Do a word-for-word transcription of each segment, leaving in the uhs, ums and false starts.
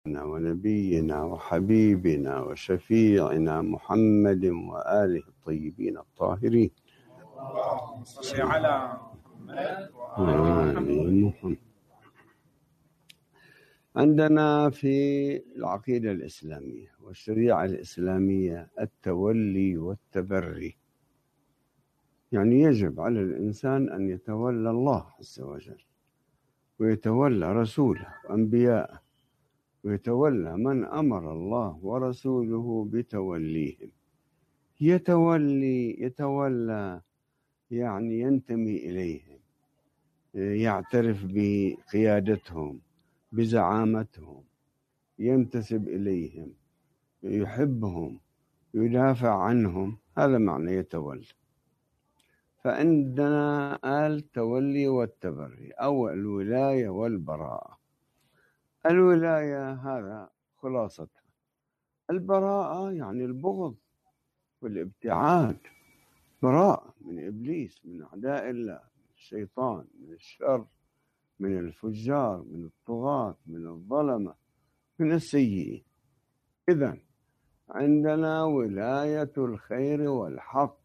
ونبينا وحبيبنا وشفيعنا محمد وآله الطيبين الطاهرين. اللهم صل على محمد محمد. عندنا في العقيدة الإسلامية والشريعة الإسلامية التولي والتبري، يعني يجب على الإنسان أن يتولى الله عز وجل ويتولى رسوله وأنبياءه ويتولى من أمر الله ورسوله بتوليهم. يتولي يتولى يعني ينتمي إليهم، يعترف بقيادتهم بزعامتهم، ينتسب إليهم، يحبهم، يدافع عنهم، هذا معنى يتولى. فعندنا التولي والتبري أو الولاية والبراءة. الولاية هذا خلاصتها، البراءة يعني البغض والابتعاد، براءة من إبليس، من أعداء الله، من الشيطان، من الشر، من الفجار، من الطغاة، من الظلمة، من السيئين. إذن عندنا ولاية الخير والحق،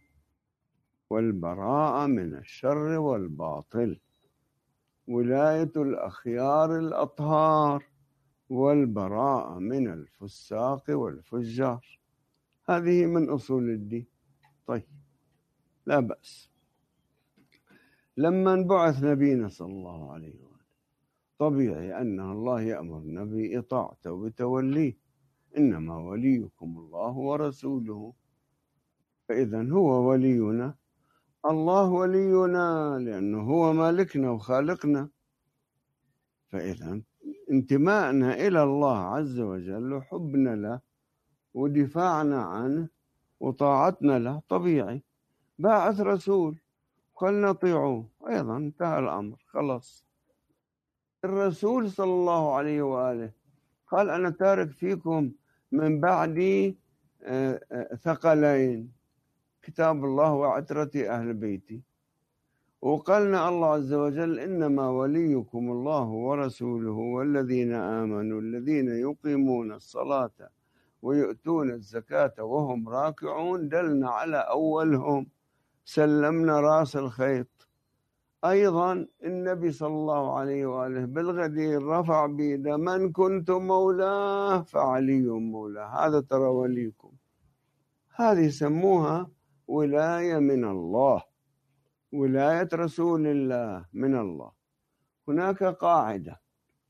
والبراءة من الشر والباطل، ولاية الأخيار الأطهار، والبراءة من الفساق والفجار. هذه من أصول الدين. طيب، لا بأس. لما انبعث نبينا صلى الله عليه وآله طبيعي أن الله يأمرنا بإطاعته وبتوليه، إنما وليكم الله ورسوله. فإذا هو ولينا، الله ولينا، لأنه هو مالكنا وخالقنا. فإذا انتمائنا إلى الله عز وجل وحبنا له ودفاعنا عنه وطاعتنا له طبيعي. باعث رسول قال نطيعوه، أيضا انتهى الأمر، خلاص. الرسول صلى الله عليه وآله قال أنا تارك فيكم من بعدي ثقلين، كتاب الله وعترتي أهل بيتي. وقالنا الله عز وجل إنما وليكم الله ورسوله والذين آمنوا الذين يقيمون الصلاة ويؤتون الزكاة وهم راكعون. دلنا على أولهم، سلمنا راس الخيط. أيضا النبي صلى الله عليه وآله بالغدير رفع بيده من كنت مولاه فعلي مولاه، هذا ترى وليكم. هذه يسموها ولاية من الله، ولاية رسول الله من الله. هناك قاعدة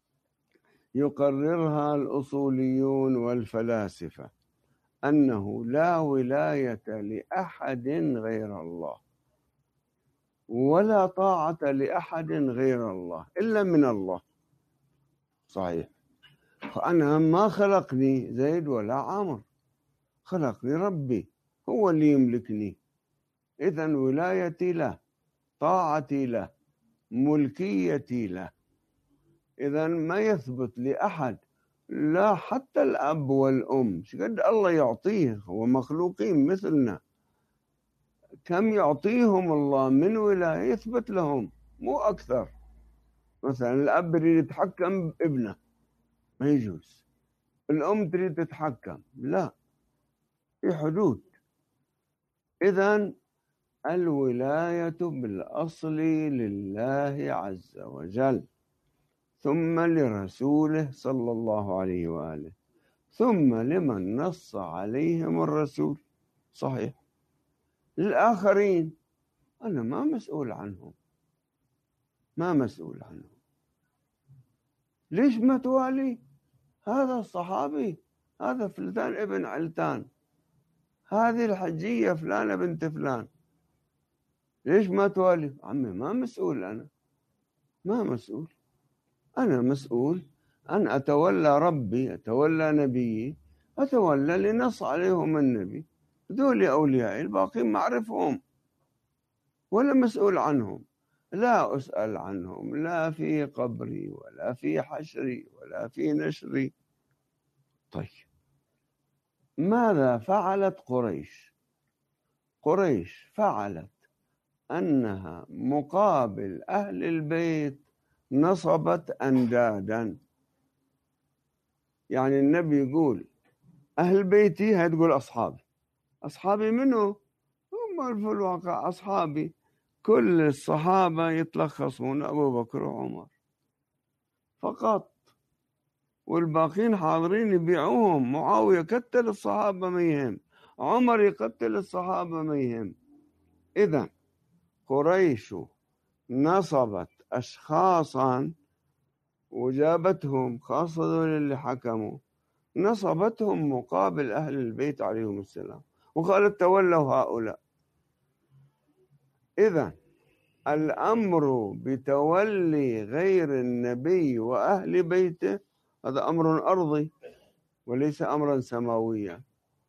يقررها الأصوليون والفلاسفة، أنه لا ولاية لأحد غير الله ولا طاعة لأحد غير الله إلا من الله. صحيح، أنا ما خلقني زيد ولا عمر، خلقني ربي، هو اللي يملكني. إذن ولايتي له، طاعتي له، ملكيتي له. إذن ما يثبت لأحد، لا حتى الأب والأم، شقد الله يعطيه، هو مخلوقين مثلنا، كم يعطيهم الله من ولاية يثبت لهم، مو أكثر. مثلا الأب يريد يتحكم بابنه ما يجوز، الأم تريد تتحكم، لا، في حدود. إذن الولاية بالأصل لله عز وجل، ثم لرسوله صلى الله عليه وآله، ثم لمن نص عليهم الرسول. صحيح، للآخرين أنا ما مسؤول عنهم، ما مسؤول عنهم. ليش ما توالي؟ هذا الصحابي، هذا فلان ابن علتان، هذه الحجية فلانة بنت فلان، ليش ما توالي؟ عمي ما مسؤول، أنا ما مسؤول. أنا مسؤول أن أتولى ربي، أتولى نبيي، أتولى لنص عليهم النبي. ذول أوليائي، الباقين ما أعرفهم ولا مسؤول عنهم، لا أسأل عنهم، لا في قبري ولا في حشري ولا في نشري. طيب، ماذا فعلت قريش؟ قريش فعلت أنها مقابل أهل البيت نصبت أندادا. يعني النبي يقول أهل بيتي، هاي تقول أصحابي. أصحابي منو؟ هم في الواقع أصحابي كل الصحابة يتلخصون أبو بكر وعمر فقط، والباقين حاضرين يبيعوهم. معاوية قتل الصحابة ما يهم، عمر يقتل الصحابة ما يهم. إذا قريش نصبت أشخاصا وجابتهم، خاصة ذول اللي حكموا، نصبتهم مقابل أهل البيت عليهم السلام، وقالت تولوا هؤلاء. إذا الأمر بتولي غير النبي وأهل بيته هذا أمر أرضي وليس أمرا سماويا.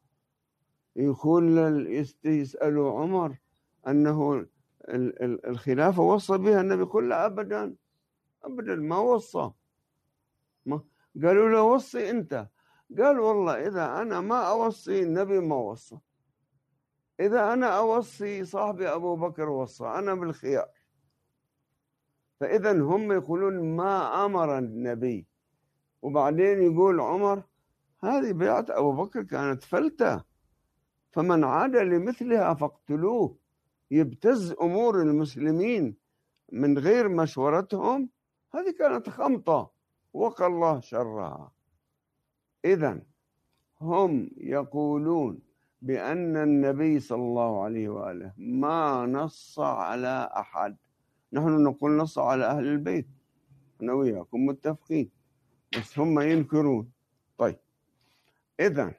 يقول يسألوا عمر أنه الخلافة وصى بها النبي، قل لا أبدا أبدا ما وصى. ما قالوا له وصي أنت، قال والله إذا أنا ما أوصي النبي ما وصى، إذا أنا أوصي صاحبي أبو بكر وصى، أنا بالخيار. فإذا هم يقولون ما أمر النبي، وبعدين يقول عمر هذه بيعة أبو بكر كانت فلتة، فمن عاد لمثلها فاقتلوه. يبتز أمور المسلمين من غير مشورتهم، هذه كانت خمطة وقى الله شرها. إذن هم يقولون بأن النبي صلى الله عليه وآله ما نص على أحد، نحن نقول نص على أهل البيت، أنا وياكم متفقين، بس هم ينكرون. طيب إذن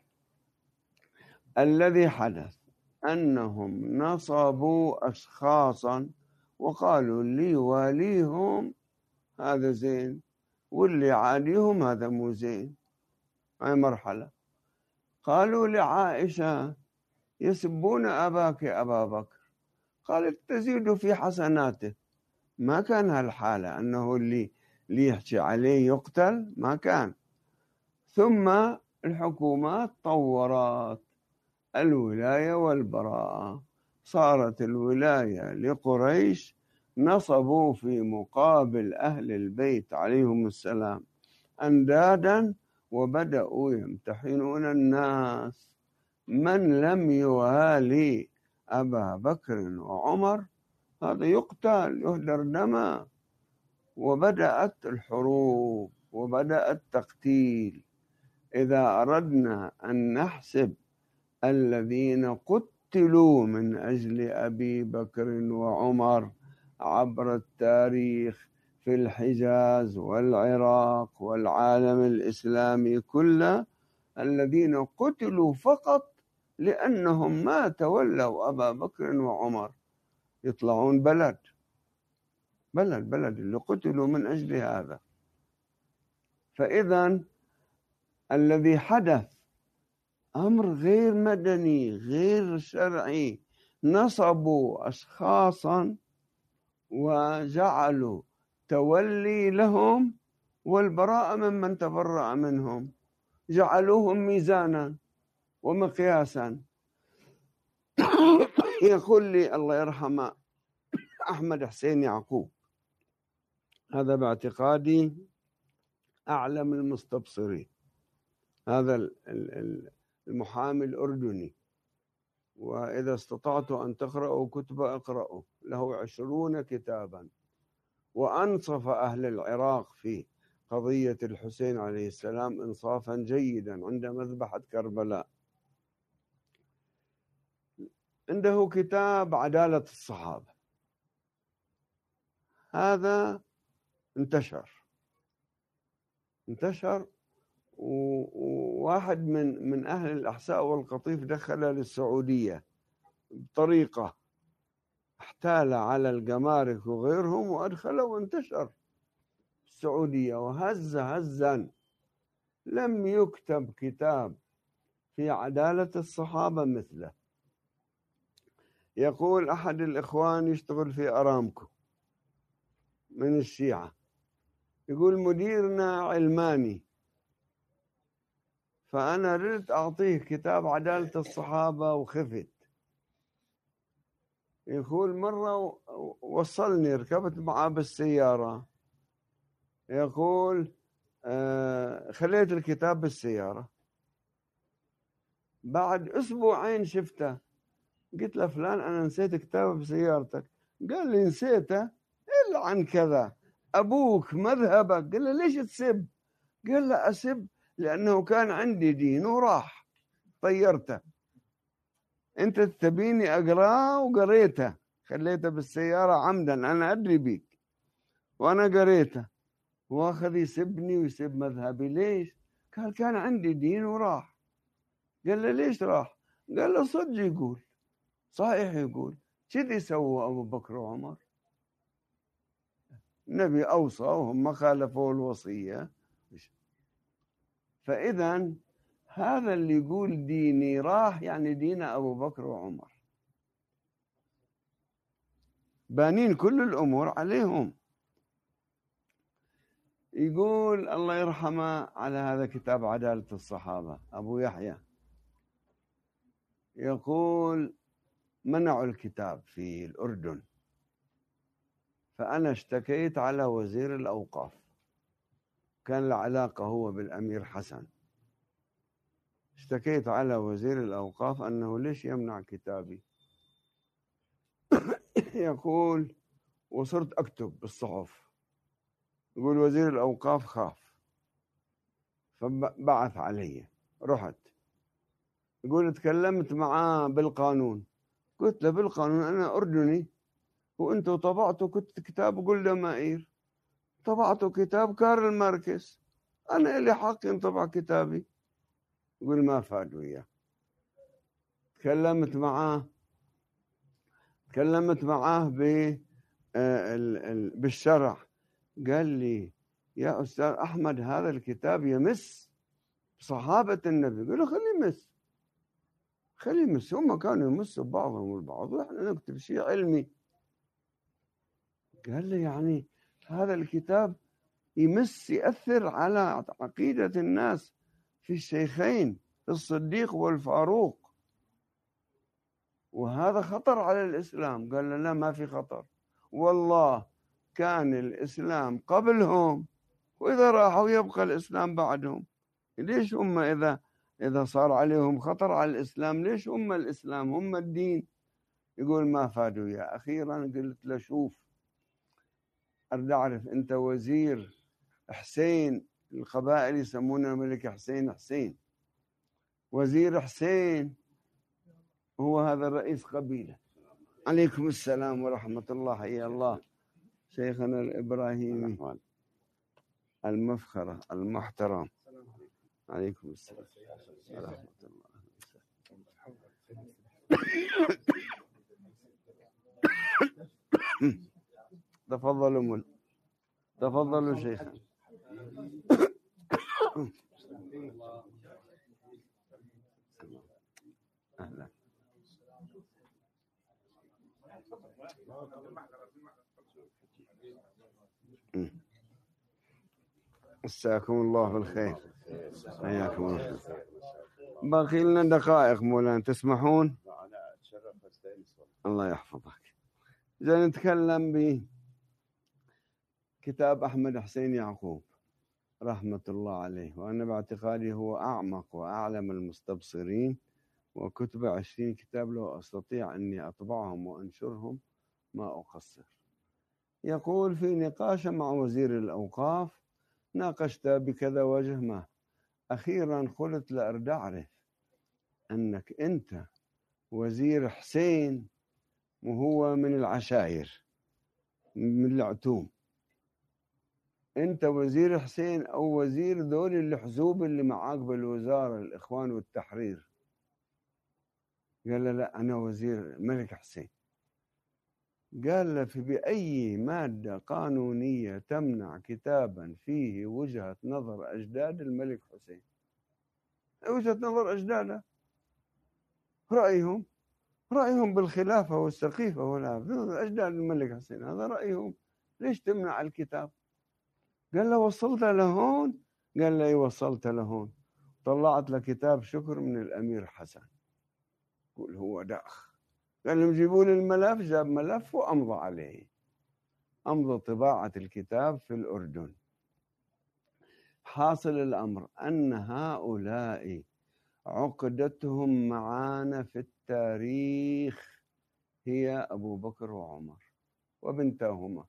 الذي حدث أنهم نصبوا أشخاصا وقالوا اللي واليهم هذا زين واللي عاديهم هذا مو زين. هاي مرحلة. قالوا لعائشة يسبون أباك أبا بكر، قالت تزيد في حسناته. ما كان هالحالة أنه اللي اللي يحكي عليه يقتل، ما كان. ثم الحكومات طورت الولاية والبراءة، صارت الولاية لقريش، نصبوا في مقابل أهل البيت عليهم السلام أندادا، وبدأوا يمتحنون الناس. من لم يوالي أبا بكر وعمر هذا يقتل يهدر دمه. وبدأت الحروب وبدأ التقتيل. إذا أردنا أن نحسب الذين قتلوا من أجل أبي بكر وعمر عبر التاريخ في الحجاز والعراق والعالم الإسلامي كله، الذين قتلوا فقط لأنهم ما تولوا أبا بكر وعمر، يطلعون بلد بلد بلد اللي قتلوا من أجل هذا. فإذا الذي حدث أمر غير مدني غير شرعي، نصبوا أشخاصا وجعلوا تولي لهم والبراءة ممن تبرأ منهم، جعلوهم ميزانا ومقياسا. يقول لي الله يرحمه أحمد حسين يعقوب، هذا باعتقادي أعلم المستبصرين، هذا المحامي الأردني، وإذا استطعت أن تقرأوا كتبه اقرأوا، له عشرون كتابا، وأنصف أهل العراق في قضية الحسين عليه السلام إنصافا جيدا عند مذبحة كربلاء. عنده كتاب عدالة الصحابة، هذا انتشر انتشر وواحد من من أهل الأحساء والقطيف دخل للسعودية بطريقة احتال على الجمارك وغيرهم وأدخله وانتشر السعودية وهز هزا. لم يكتب كتاب في عدالة الصحابة مثله. يقول أحد الإخوان يشتغل في أرامكو من الشيعة، يقول مديرنا علماني، فأنا ردت أعطيه كتاب عدالة الصحابة وخفت. يقول مرة وصلني، ركبت معاه بالسيارة، يقول آه خليت الكتاب بالسيارة. بعد أسبوعين شفته، قلت له فلان أنا نسيت كتاب بسيارتك. قال لي نسيته إلا عن كذا، أبوك مذهبك. قال له ليش تسب؟ قال له أسب لأنه كان عندي دين وراح طيرته، أنت تبيني أقراه وقريته، خليته بالسيارة عمدا، أنا أدري بيك وأنا قريته، واخذ يسبني ويسب مذهبي. ليش؟ قال كان عندي دين وراح. قال له ليش راح؟ قال له صدق يقول، صحيح يقول. كذي سووا أبو بكر وعمر، النبي أوصى وهم خالفوا الوصية. فإذا هذا اللي يقول ديني راح يعني دين أبو بكر وعمر، بانين كل الأمور عليهم. يقول الله يرحمه على هذا كتاب عدالة الصحابة أبو يحيى، يقول منعوا الكتاب في الأردن، فأنا اشتكيت على وزير الأوقاف، كان له علاقة هو بالأمير حسن. اشتكيت على وزير الأوقاف أنه ليش يمنع كتابي. يقول وصرت أكتب بالصحف. يقول وزير الأوقاف خاف فبعث علي، رحت. يقول تكلمت معاه بالقانون، قلت له بالقانون أنا أردني وأنتوا طبعتوا كنت كتاب جولدا مائير، طبعتوا كتاب كارل ماركس، أنا إلي حق ينطبع كتابي. يقول ما فاد وياه. تكلمت معاه تكلمت معاه ب بالشرع، قال لي يا أستاذ أحمد هذا الكتاب يمس صحابة النبي. قال له خليه يمس، خليه يمس، هم كانوا يمسوا بعضهم البعض وإحنا نكتب شيء علمي. قال لي يعني هذا الكتاب يمس يأثر على عقيدة الناس في الشيخين الصديق والفاروق، وهذا خطر على الإسلام. قال له لا ما في خطر، والله كان الإسلام قبلهم وإذا راحوا يبقى الإسلام بعدهم. ليش هم إذا إذا صار عليهم خطر على الإسلام ليش هم الإسلام هم الدين؟ يقول ما فادوا. يا أخيرا قلت له شوف أريد أعرف أنت وزير حسين، القبائل يسمونه الملك حسين حسين، وزير حسين هو هذا رئيس قبيلة. عليكم السلام ورحمة الله، حيا الله شيخنا الإبراهيمي المفخرة المحترم. عليكم السلام ورحمة الله. تفضلوا مل تفضلوا شيخنا. أهلا. مساكم الله بالخير، حياكم الله. باقي لنا دقائق مولانا تسمحون؟ الله يحفظك. إذا نتكلم بكتاب أحمد حسين يعقوب رحمة الله عليه، وأنا باعتقادي هو أعمق وأعلم المستبصرين، وكتب عشرين كتاب لو أستطيع أني أطبعهم وأنشرهم ما أقصر. يقول في نقاش مع وزير الأوقاف ناقشت بكذا وجه ما، أخيرا قلت لأرد أعرف أنك أنت وزير حسين وهو من العشائر من العتوم، أنت وزير حسين أو وزير ذول الحزوب اللي معاك بالوزارة الإخوان والتحرير؟ قال له لا أنا وزير الملك حسين. قال له في بأي مادة قانونية تمنع كتابا فيه وجهة نظر أجداد الملك حسين؟ وجهة نظر أجداده، رأيهم رأيهم بالخلافة والسقيفة ولا أجداد الملك حسين، هذا رأيهم، ليش تمنع الكتاب؟ قال له وصلت لهون؟ قال له وصلت لهون، طلعت له كتاب شكر من الأمير حسن. قول هو داخ. قال لهم جيبوا لي الملف، جاب ملف وأمضى عليه، أمضى طباعة الكتاب في الأردن. حاصل الأمر أن هؤلاء عقدتهم معانا في التاريخ هي أبو بكر وعمر وبنتاهما،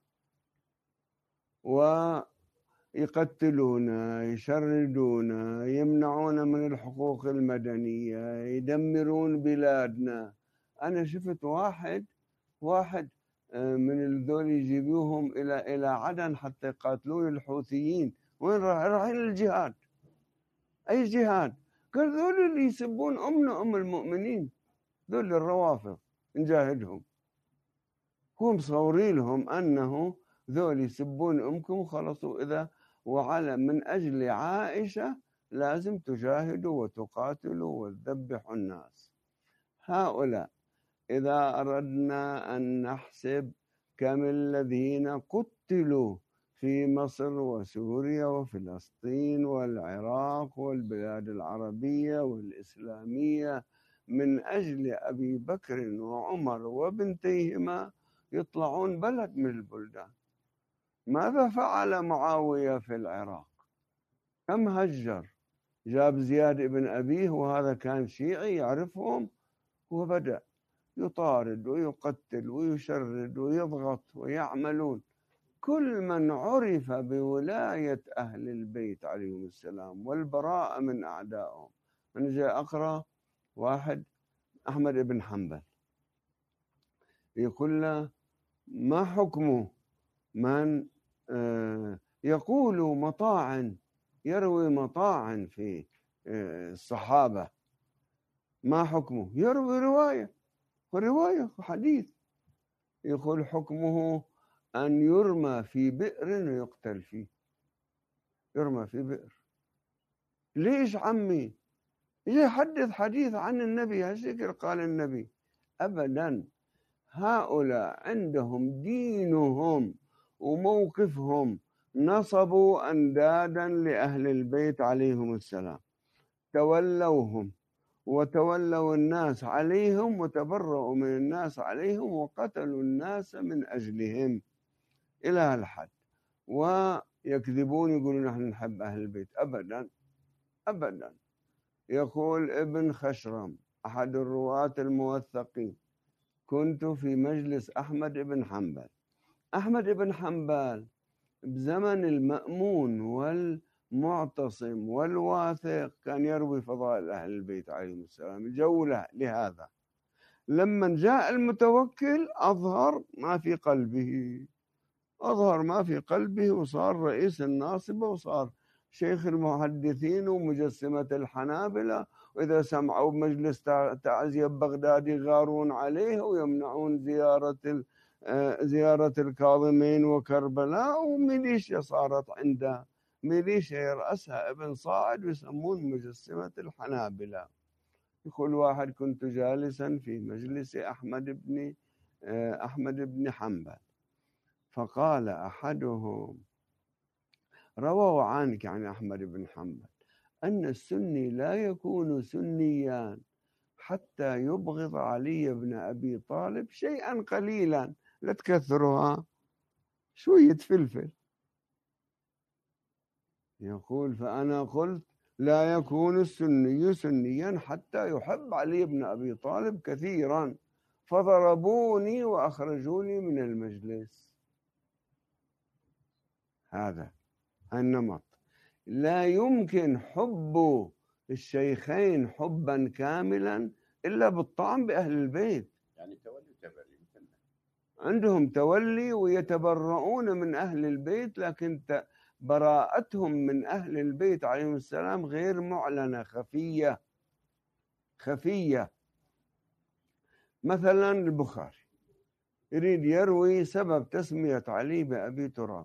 ويقتلونا، يشردونا، يمنعونا من الحقوق المدنية، يدمرون بلادنا. أنا شفت واحد واحد من الذول يجيبوهم إلى إلى عدن حتى يقاتلون الحوثيين. وين رايحين؟ الجهاد. أي جهاد؟ قال ذول اللي يسبون أمنا أم المؤمنين، ذول الروافض نجاهدهم. هم مصورين لهم أنه ذول يسبون أمكم خلصوا، إذا وعلى من أجل عائشة لازم تجاهدوا وتقاتلوا وتذبحوا الناس. هؤلاء إذا أردنا أن نحسب كم الذين قتلوا في مصر وسوريا وفلسطين والعراق والبلاد العربية والإسلامية من أجل أبي بكر وعمر وبنتيهما، يطلعون بلد من البلدان. ماذا فعل معاوية في العراق؟ كم هجر؟ جاب زياد بن أبيه، وهذا كان شيعي يعرفهم، وبدأ يطارد ويقتل ويشرد ويضغط ويعملون كل من عرف بولاية أهل البيت عليهم السلام والبراءة من أعدائهم. أنا جاي أقرأ واحد أحمد بن حنبل يقول له: ما حكمه من يقول مطاعن، يروي مطاعن في الصحابة؟ ما حكمه؟ يروي رواية ورواية وحديث. يقول حكمه أن يرمى في بئر ويقتل فيه. يرمى في بئر. ليش عمي؟ يجي يحدث حديث عن النبي هالشكل قال النبي؟ أبدا. هؤلاء عندهم دينهم وموقفهم، نصبوا أندادا لأهل البيت عليهم السلام، تولوهم وتولوا الناس عليهم وتبرؤوا من الناس عليهم وقتلوا الناس من أجلهم إلى هالحد. ويكذبون يقولون نحن نحب أهل البيت. أبدا أبدا. يقول ابن خشرم أحد الرواة الموثقين: كنت في مجلس أحمد بن حنبل. أحمد بن حنبل بزمن المأمون والمعتصم والواثق كان يروي فضائل أهل البيت عليهم السلام، الجولة لهذا. لما جاء المتوكل أظهر ما في قلبه، أظهر ما في قلبه وصار رئيس الناصبة وصار شيخ المحدثين ومجسمة الحنابلة. وإذا سمعوا بمجلس تعزية بغداد يغارون عليه ويمنعون زيارة زيارة الكاظمين وكربلاء. وميليشيا صارت عنده، ميليشيا يرأسها ابن صاعد ويسمون مجسمة الحنابلة. يقول واحد: كنت جالسا في مجلس أحمد بن أحمد بن حنبل، فقال أحدهم: رووا عنك يعني أحمد بن حنبل أن السني لا يكون سنيا حتى يبغض علي بن أبي طالب شيئا قليلا، لا تكثرها، شوية فلفل. يقول: فأنا قلت لا يكون السني سنيا حتى يحب علي بن أبي طالب كثيرا، فضربوني وأخرجوني من المجلس. هذا النمط. لا يمكن حب الشيخين حبا كاملا إلا بالطعن بأهل البيت. يعني تولي تبري مثلنا، عندهم تولي ويتبرؤون من أهل البيت، لكن براءتهم من أهل البيت عليهم السلام غير معلنة، خفية خفية. مثلا البخاري يريد يروي سبب تسمية علي بأبي تراب.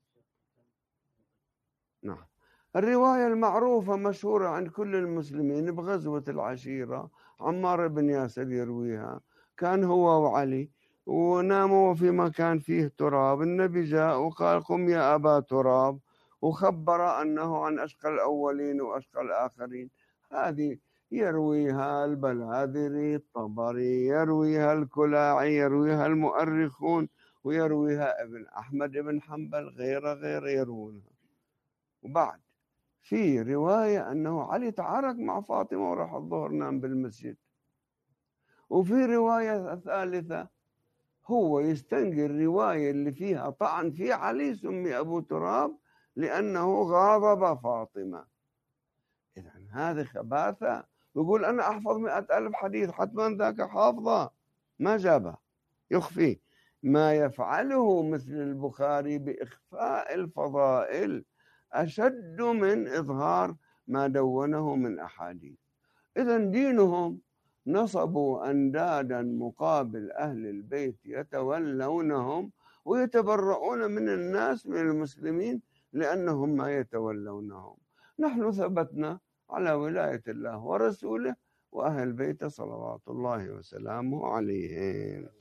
نعم، الرواية المعروفة مشهورة عند كل المسلمين بغزوة العشيرة، عمار بن ياسر يرويها. كان هو وعلي وناموا في مكان فيه تراب، النبي جاء وقال: قم يا أبا تراب، وخبر أنه عن أشقى الأولين وأشقى الآخرين. هذه يرويها البلاذري، الطبري يرويها، الكلاعي يرويها، المؤرخون ويرويها ابن أحمد بن حنبل، غير غير يروونها. وبعد في رواية أنه علي تعارك مع فاطمة وراح الظهر نام بالمسجد، وفي رواية ثالثة هو يستنقي الرواية اللي فيها طعن في علي سمي أبو تراب لأنه غاضب فاطمة. إذا هذه خباثة. يقول أنا أحفظ مئة ألف حديث، حتما ذاك حافظة ما جابها، يخفي. ما يفعله مثل البخاري بإخفاء الفضائل أشد من إظهار ما دونه من أحاديث. إذا دينهم نصبوا أندادا مقابل أهل البيت يتولونهم ويتبرؤون من الناس من المسلمين لأنهم ما يتولونهم. نحن ثبتنا على ولاية الله ورسوله وأهل بيته صلوات الله وسلامه عليهم.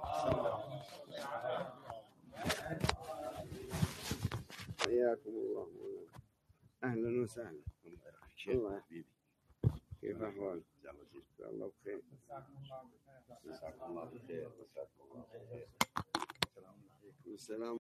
حياكم الله. أهلا وسهلا. الله يحفظك. كيف أحوالك؟ الله بخير. جزاكم الله بخير. السلام